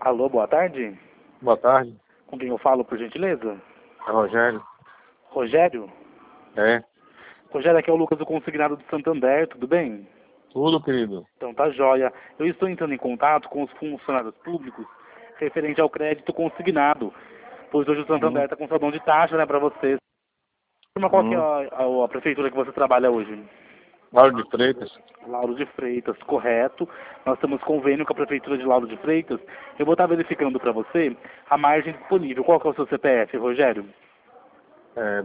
Alô, boa tarde. Boa tarde. Com quem eu falo, por gentileza? É Rogério. Rogério? É. Rogério, aqui é o Lucas do Consignado do Santander, tudo bem? Tudo, querido. Então tá joia. Eu estou entrando em contato com os funcionários públicos referente ao crédito consignado, pois hoje o Santander está com salão de taxa, né, para vocês. Qual que é a prefeitura que você trabalha hoje? Lauro de Freitas. Lauro de Freitas, correto. Nós temos convênio com a prefeitura de Lauro de Freitas. Eu vou estar verificando para você a margem disponível. Qual que é o seu CPF, Rogério? É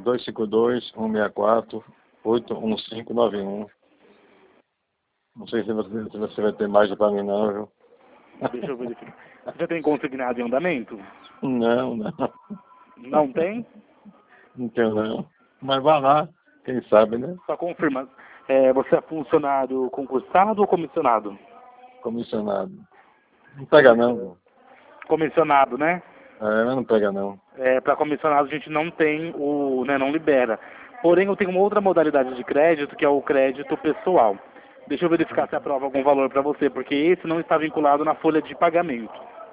252-164-81591. Não sei se você vai ter margem para mim não, viu? Deixa eu verificar. Você já tem consignado em andamento? Não, não. Não tem? Não tenho não. Mas vá lá, quem sabe, né? Só confirma. Você é funcionário concursado ou comissionado? Comissionado. Não pega não. Comissionado, né? É, mas não pega não. Para comissionado a gente não tem não libera. Porém, eu tenho uma outra modalidade de crédito, que é o crédito pessoal. Deixa eu verificar se aprova algum valor para você, porque esse não está vinculado na folha de pagamento.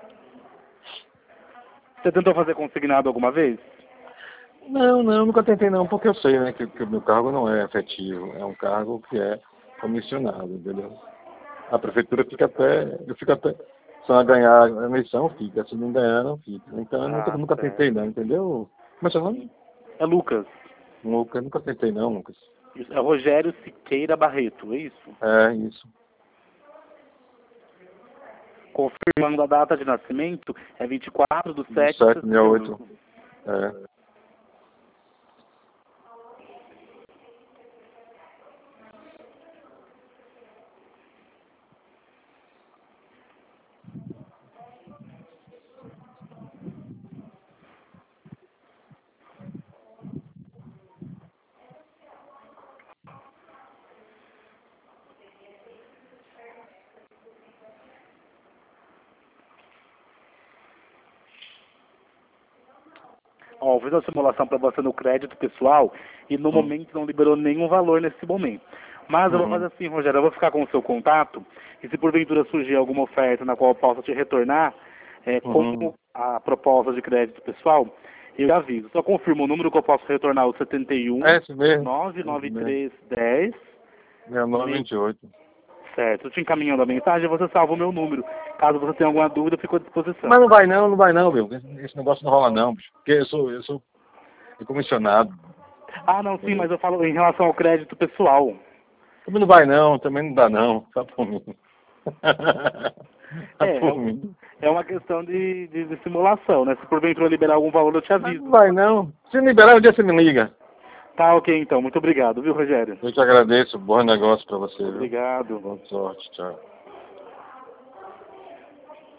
Você tentou fazer consignado alguma vez? Não, nunca tentei não, porque eu sei, né, que o meu cargo não é efetivo, é um cargo que é comissionado, entendeu? A prefeitura eu fico até, se ela ganhar a eleição, fica, se não ganhar, não fica. Então eu nunca tentei não, entendeu? Como é seu nome? É Lucas. Lucas, nunca tentei não, Lucas. Isso, é Rogério Siqueira Barreto, é isso? É, isso. Confirmando a data de nascimento, é 24/7 de 768. É. Ó, fiz a simulação para você no crédito pessoal e no momento não liberou nenhum valor nesse momento. Mas eu vou fazer assim, Rogério, eu vou ficar com o seu contato e se porventura surgir alguma oferta na qual eu possa te retornar, como a proposta de crédito pessoal, eu aviso. Só confirma o número que eu posso retornar, o 71 esse mesmo. 99310 6928. Certo. Eu te encaminhando a mensagem, você salva o meu número. Caso você tenha alguma dúvida, eu fico à disposição. Mas não vai não, meu. Esse negócio não rola não, bicho. Porque eu sou comissionado. Ah, não, sim, mas eu falo em relação ao crédito pessoal. Também não vai não, também não dá não. Tá por mim. Tá por mim. É uma questão de simulação, né? Se porventura liberar algum valor, eu te aviso. Mas não vai não. Se liberar, um dia você me liga. Tá, ok, então. Muito obrigado, viu, Rogério? Eu te agradeço. Bom negócio pra você, viu? Obrigado. Boa sorte. Tchau.